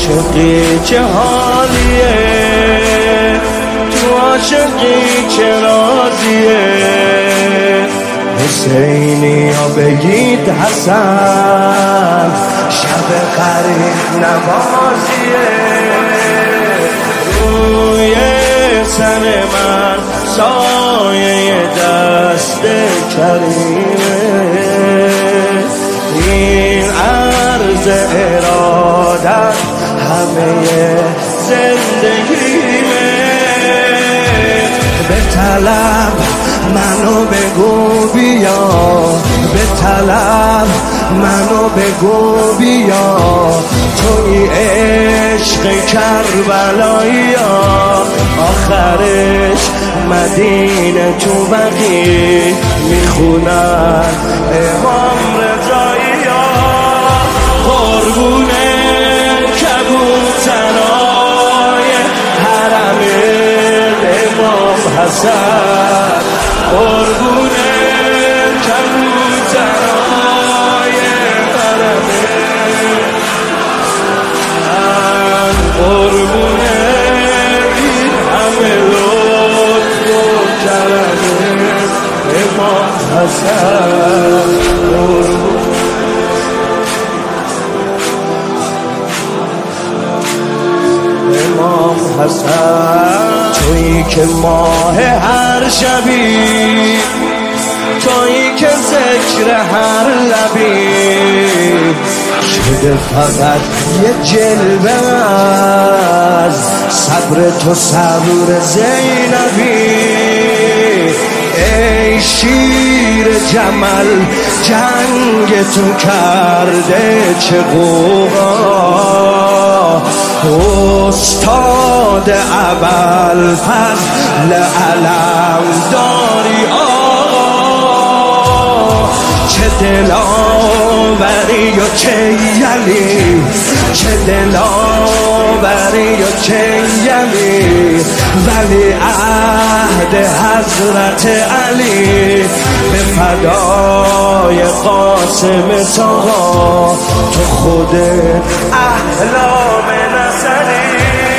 عاشقی چه حالیه، تو عاشقی چه راضیه، حسینی ها بگید حسن شب غریب نمازیه، روی سر من سایه دست کریمه، این عرض ارادت همه زندگیمه، به طلب منو بگو بیا، به طلب منو بگو بیا، توی عشق کربلایی، آخرش مدینه تو بقیع میخونن امام رضایی، قربون کبوترای حرم امام حسن، قربون کبوترای حرم، قربون این همه لطف و کرم امام حسن، امام حسن، تویی که ماه هر شبی، تویی که ذکر هر لبی، شده فقط یه جلوه از صبر تو صبر زینبی، ای شیر جمل جنگ تو کرده چه غوغا، استاد ابوالفضل علم داری آقا، چه دلاوری و چه یلی، چه دلاوری و چه یلی، ولی عهد حضرت علی، به فدای قاسم طاها، تو خود احلام نظری،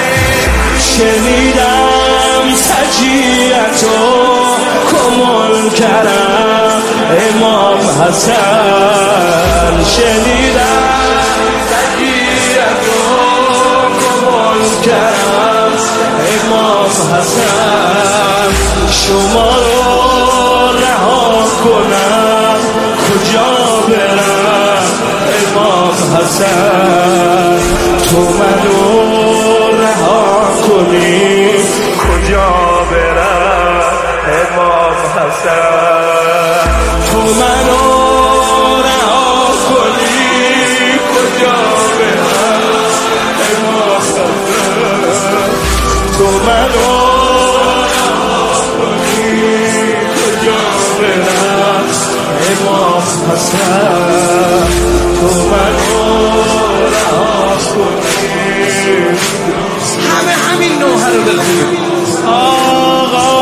شنیدم سجیتو کمال کرم امام حسن، شنیدم سجیتو کمال کرم امام حسن، شما رو رها کنم کجا برم امام حسن، تو منو رها کنی کجا برم امام حسن، تو منو رها کنی کجا برم امام حسن، تو منو رها کنی کجا برم امام حسن، تو منو رها کنی، همه همین نوحه رو بخونیم. آقا